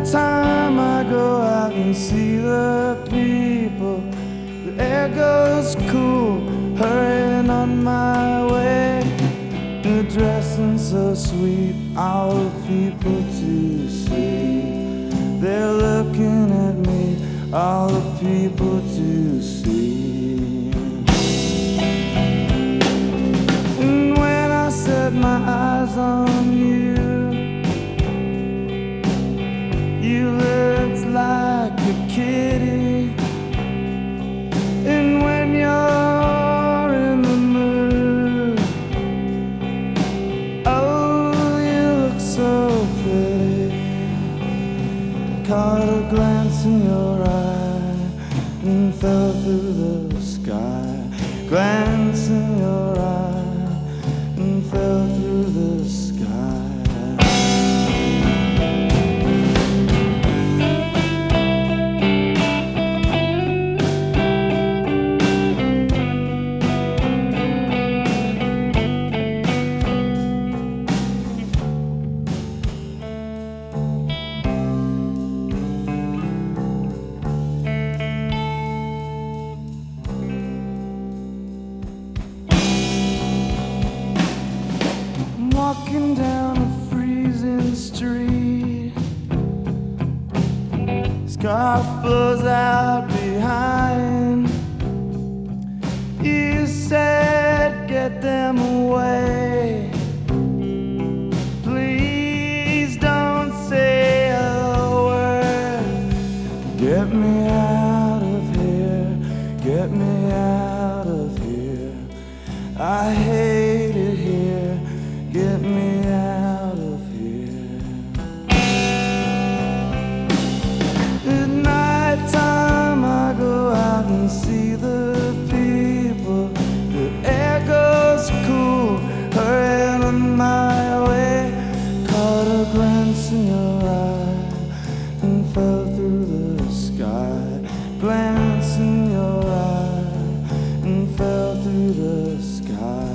time I go out and see the people, the air goes cool, hurrying on my way. They're dressing so sweet, all the people to see. They're looking at me, all the people to see. And when I set my eyes on you, you look like a kitty. And when you're in the mood, oh, you look so pretty. Caught a glance in your eye and fell through the sky. Glance in your eye and fell through the sky. Walking down a freezing street, scarf blows out behind. You said get them away. Please don't say a word. Get me out of here, get me out of here. I hate it here. Get me out of here. At night time I go out and see the people. The air goes cool, hurrying on my way. Caught a glance in your eye and fell through the sky. Glance in your eye and fell through the sky.